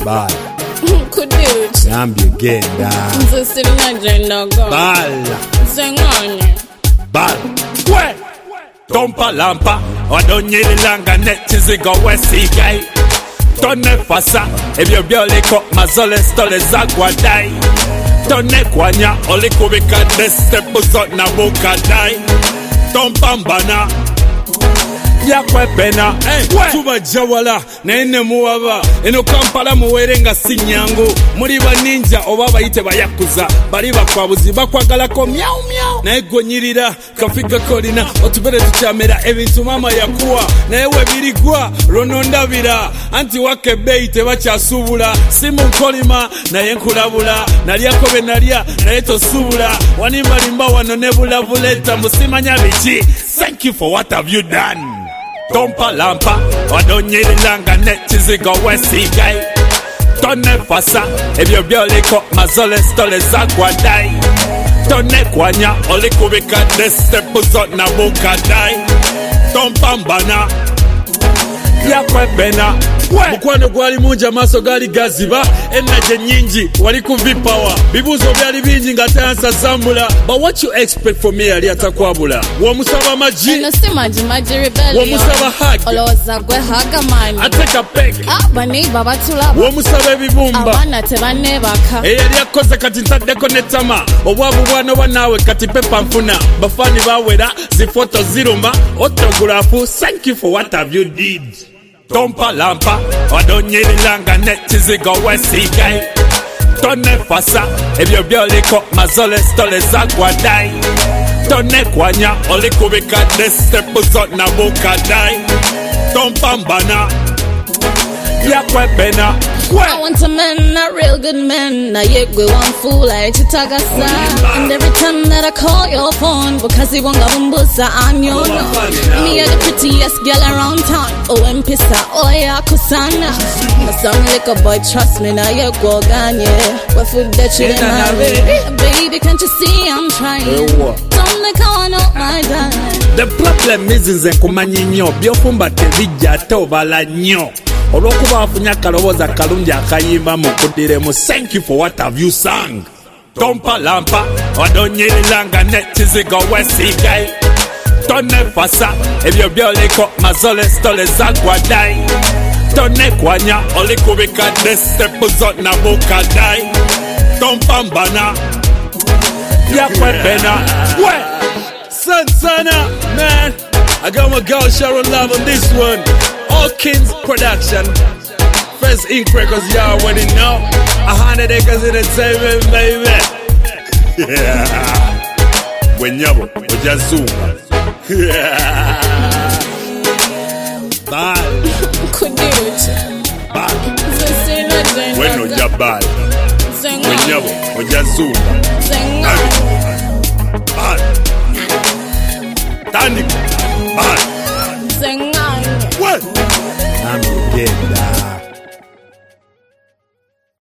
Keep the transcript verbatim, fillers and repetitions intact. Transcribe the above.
Bala. Kuduchi. Yambye genda. Nze sirina agenda go. Bala. Nze nganye. Bala. Kwe. Tompa lampa. Wadonyelanga nechizigo wesigai. Tone fasa. Ebyo byoliko mazole stole zagwadai. Tone kwanya. Olikubika destepuzo na bukadai. Tompa mbana. Yakwepena tuba jawala naine muwaba eno Kampala muwerenga sinyangu muri baninja oba bayite bayakuza bali bakwabuzi bakwagalako myau myau naye gonyirira kafika kolina otubere tuchamera ebintu mama yakuwa naye webirigwa ronondabira anti wake beite bakyasubula simu nkolima naye nkulabula nalyako be nalya naye tosubula wanimba limba wano nebulavuleta musimanya biki. Thank you for what have you done. Tompa lampa, wadonyelanga nechizigo wesigai. Tone fasa, ebyo byoliko mazole stole zagwadai. Tone kwanya, olikubika destepuzo na bukadai. Tompa mbana, yakwepena. Mukwano gwali munja maso gali gaziba enaje nyingi wali kuvipawa bibuzo byali bingi nga tansa zambula. But what you expect from me ali atakwabula womusaba maji eno si maji maji rebellion womusaba hug oloza gwe haga mani ateka pek abani baba tulaba womusaba ebibumba abana tebane baka eyali akoze kati ntaddeko netama obwavu bwana banawe kati pepa nfuna bafani bawera zifoto ziruma autografu. Thank you for what have you did. Tompa lampa, wadonyelanga nechizigo wesigai. Tone fasa, ebyo byoliko mazole stole zagwadai. Tone kwanya, olikubika destepuzo na bukadai. Tompa mbana, yakwepena. I want a man, a real good man. Now you go one fool like Chitagasa. And every time that I call your phone, because he won't go bumbusa on your no. Me are the prettiest girl around town. Oh, and pissa, oh yeah, kusana. My son like a boy, trust me, now you go ganye. What food that you didn't baby, can't you see I'm trying? Don't make I want out my time. The problem is nze nkumanyi nnyo byofumba tebijja tobala nnyo olwokuba afunye akalowooza kalungi akayimba mu kudiremu. Thank you for what have you sung. Tompa lampa, wadonyelanga nechizigo wesigai. Tone fasa, ebyo byoliko mazole stole zagwadai. Tone kwanya, olikubika destepuzo na bukadai. Tompa mbana, yakwepena. Where? Santana, man. I got my girl Sharon Love on this one. Hawkins Production. First Ink Records, y'all already know. A hundred acres entertainment, baby. Yeah. When yabo, ojazuma. Yeah. Bye. Kuduchi. Bye. Nze sirina agenda go. When ojabal. When yabo, ojazuma. Nze nganye. Bye. Tandika.